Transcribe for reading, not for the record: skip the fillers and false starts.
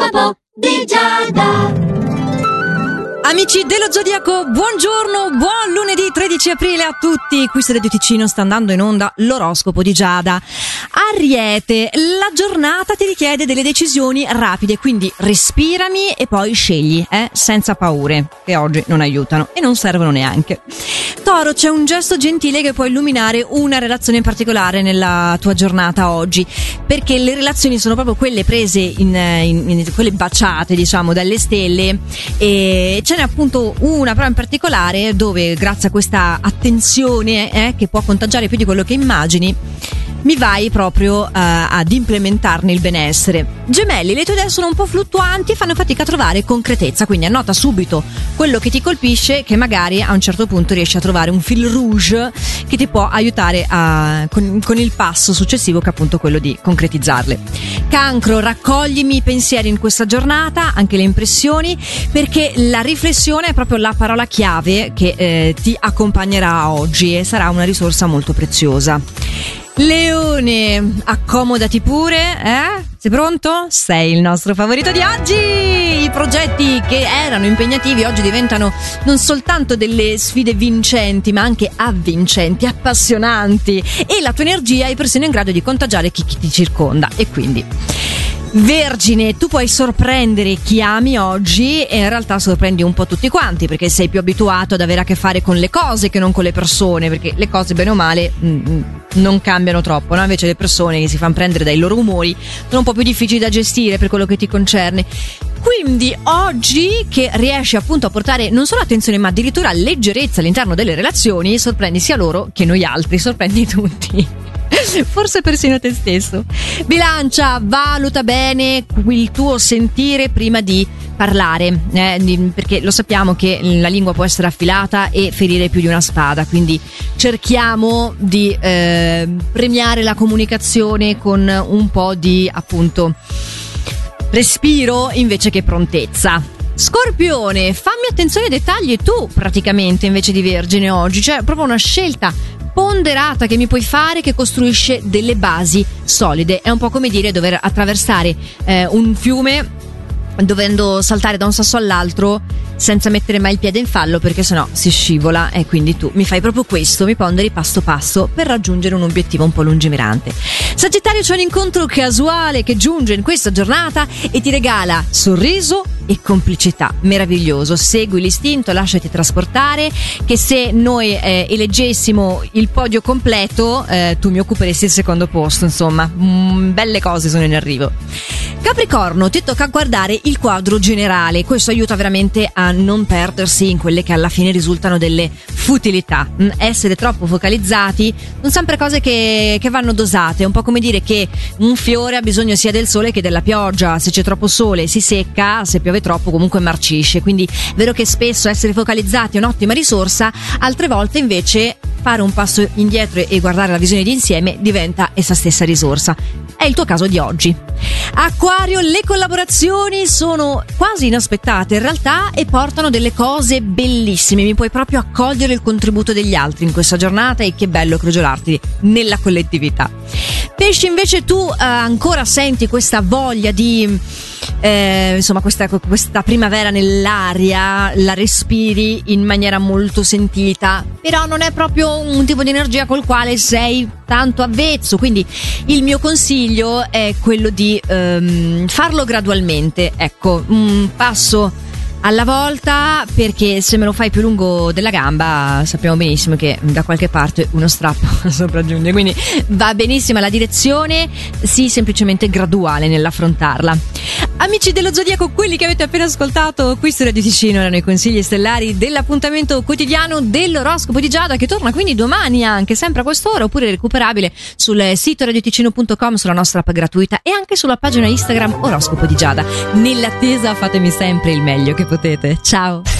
L'oroscopo di Giada. Amici dello Zodiaco, buongiorno, buon lunedì 13 aprile a tutti. Qui su Radio Ticino sta andando in onda l'oroscopo di Giada. Ariete, la giornata ti richiede delle decisioni rapide, quindi respirami e poi scegli, senza paure, che oggi non aiutano e non servono neanche. Toro, c'è un gesto gentile che può illuminare una relazione in particolare nella tua giornata oggi, perché le relazioni sono proprio quelle prese in quelle baciate, diciamo, dalle stelle, e ce n'è appunto una però in particolare dove, grazie a questa attenzione che può contagiare più di quello che immagini, mi vai proprio ad implementarne il benessere. Gemelli, le tue idee sono un po' fluttuanti e fanno fatica a trovare concretezza, quindi annota subito quello che ti colpisce, che magari a un certo punto riesci a trovare un fil rouge che ti può aiutare con il passo successivo, che è appunto quello di concretizzarle. Cancro, raccoglimi i pensieri in questa giornata, anche le impressioni, perché la riflessione è proprio la parola chiave che ti accompagnerà oggi e sarà una risorsa molto preziosa. Leone, accomodati pure, Sei pronto? Sei il nostro favorito di oggi! I progetti che erano impegnativi oggi diventano non soltanto delle sfide vincenti, ma anche avvincenti, appassionanti, e la tua energia è persino in grado di contagiare chi ti circonda. E quindi Vergine, tu puoi sorprendere chi ami oggi e in realtà sorprendi un po' tutti quanti, perché sei più abituato ad avere a che fare con le cose che non con le persone, perché le cose bene o male non cambiano troppo, no? Invece le persone che si fanno prendere dai loro umori sono un po' più difficili da gestire per quello che ti concerne. Quindi oggi, che riesci appunto a portare non solo attenzione ma addirittura leggerezza all'interno delle relazioni, sorprendi sia loro che noi altri, sorprendi tutti. Forse persino te stesso. Bilancia, valuta bene il tuo sentire prima di parlare, perché lo sappiamo che la lingua può essere affilata e ferire più di una spada, quindi cerchiamo di premiare la comunicazione con un po' di, appunto, respiro invece che prontezza. Scorpione, fammi attenzione ai dettagli tu praticamente invece di Vergine oggi, cioè proprio una scelta ponderata che mi puoi fare, che costruisce delle basi solide. È un po' come dire dover attraversare un fiume dovendo saltare da un sasso all'altro senza mettere mai il piede in fallo, perché sennò si scivola, e quindi tu mi fai proprio questo, mi ponderi passo passo per raggiungere un obiettivo un po' lungimirante. Sagittario, c'è un incontro casuale che giunge in questa giornata e ti regala sorriso e complicità. Meraviglioso, segui l'istinto, lasciati trasportare, che se noi eleggessimo il podio completo tu mi occuperesti il secondo posto, insomma, belle cose sono in arrivo. Capricorno, ti tocca guardare il quadro generale, questo aiuta veramente a non perdersi in quelle che alla fine risultano delle futilità. Essere troppo focalizzati sono sempre cose che vanno dosate, è un po' come dire che un fiore ha bisogno sia del sole che della pioggia, se c'è troppo sole si secca, se piove troppo comunque marcisce, quindi è vero che spesso essere focalizzati è un'ottima risorsa, altre volte invece fare un passo indietro e guardare la visione d'insieme diventa essa stessa risorsa. È il tuo caso di oggi. Acquario, le collaborazioni sono quasi inaspettate in realtà e portano delle cose bellissime, mi puoi proprio accogliere il contributo degli altri in questa giornata e che bello crogiolarti nella collettività. Pesci, invece tu ancora senti questa voglia di insomma questa primavera nell'aria, la respiri in maniera molto sentita, però non è proprio un tipo di energia col quale sei tanto avvezzo, quindi il mio consiglio è quello di farlo gradualmente, ecco, un passo alla volta, perché se me lo fai più lungo della gamba sappiamo benissimo che da qualche parte uno strappo sopraggiunge, quindi va benissimo la direzione, sii semplicemente graduale nell'affrontarla. Amici dello Zodiaco, quelli che avete appena ascoltato qui su Radio Ticino erano i consigli stellari dell'appuntamento quotidiano dell'oroscopo di Giada, che torna quindi domani anche sempre a quest'ora, oppure recuperabile sul sito radioticino.com, sulla nostra app gratuita e anche sulla pagina Instagram Oroscopo di Giada. Nell'attesa fatemi sempre il meglio che potete. Ciao!